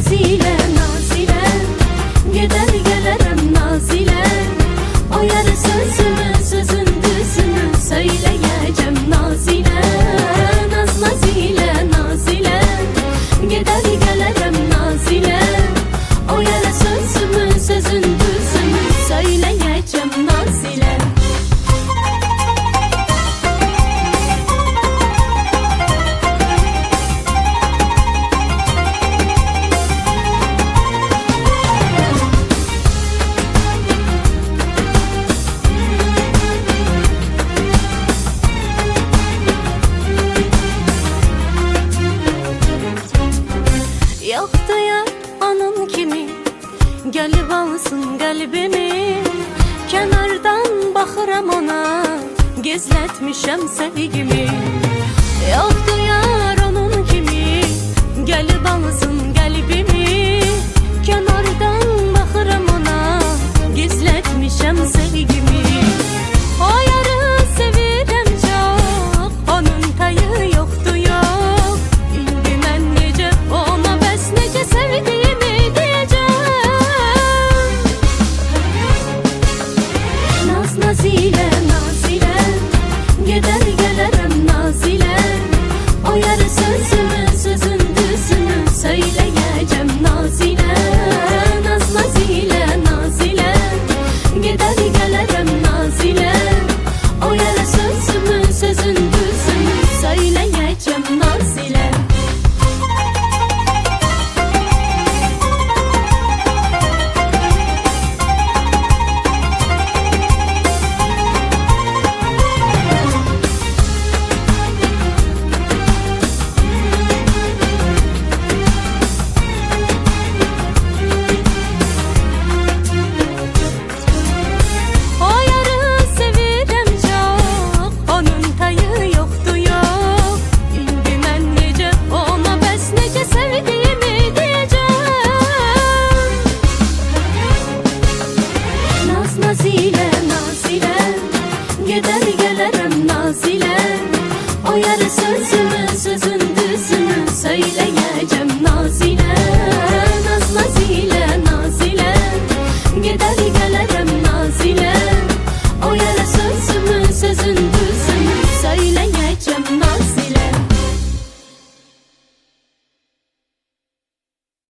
Nazile, Nazile, gider gelirim Nazile. O yarı sözümü, sözün düzünü söyleyeceğim Nazile. Naz Nazile, Nazile, gider gelirim Nazile. O yarı sözümü, sözün düzünü söyleyeceğim Nazile. Yoktu ya onun kimi, gelip alsın kalbimi. Kenardan bakıram ona, gizletmişem sevgimi. Yoktu yar onun kimi, gelip alsın kalbimi. Kenardan bakıram ona, gizletmişem sevgimi. O yarı sevirem çok, onun tayı yoktu yok. İndi mən necə ona bəs necə sevdiyimi deyəcəm. Naz Nazile, Nazile, gedər gələrəm Nazile. O yarı sözümü, sözün düzünü söyləyəcəm Nazile. Naz Nazile, Nazile, gedər gələrəm Nazile. O yarı sözümü, sözün düzünü söyləyəcəm Nazile. Nazile, Nazile, gider gelirim Nazile. O yarı sözümü, sözün düzünü söyleyeceğim Nazile. Naz Nazile, Nazile, gider gelirim